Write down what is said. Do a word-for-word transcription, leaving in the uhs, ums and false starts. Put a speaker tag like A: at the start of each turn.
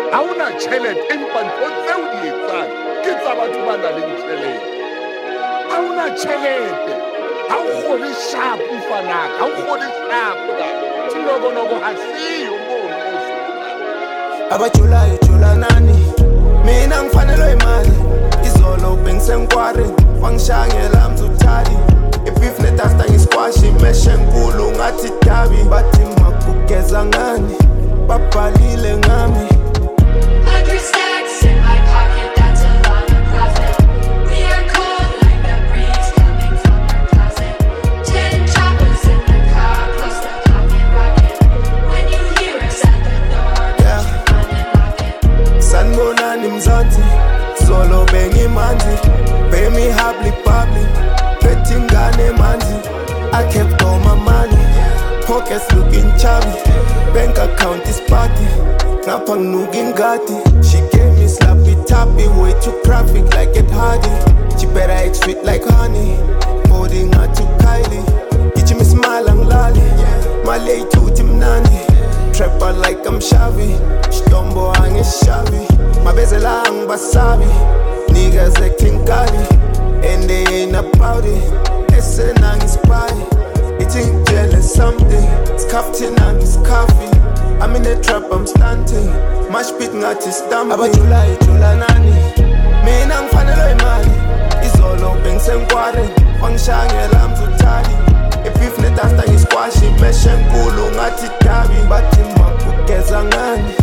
A: ha ona tjhelete empa ntho tseo di etsang ke tsa batho ba nang le tjhelete. Ha ona tjhelete ha o kgone shapo fanaka ha o kgone shapo la tinobonobo ha siyo mono
B: abajulayo jula nani mina ngifanelwe imali izolo bengisenkwari wangishangela mzuthali ibif netasta ngiskwashi meshe nkulu ngathi dabi bathi makugeza ngani babhalile ngami.
C: Hundred stacks in my pocket, that's a lot of profit. We are cold like the breeze coming from our closet. Ten choppers in the car, plus the pocket rocket. When you hear us at the door,
B: yeah.
C: run and lock it.
B: Sanbonani mzansi, solo bengi manzi. Pay me habli pabli, petingane manzi. I kept all my money, pockets looking chubby. Bank account is party. Napang nuging gati. She gave me slappy tappy, way too graphic like it hardy. She better act sweet like honey. Holding her to Kylie. Ichi me smile ang lali. Malay to timnani. Trap her like I'm shabby. Stombo ang is shabby. Mabezela ang basabi. Niggas acting gaudy. And they ain't about it. Listen ang is party. Eating jealous something. It's captain and it's coffee. I'm in the trap, I'm stunting. Mash pit ngati stamping. Abajulayo jula nani mina ngifanelwe imali izolo bengisenkwari wangishangela mzuthali ibif netasta ngiskwashi meshe nkulu ngathi dabi bathi makugeza ngani.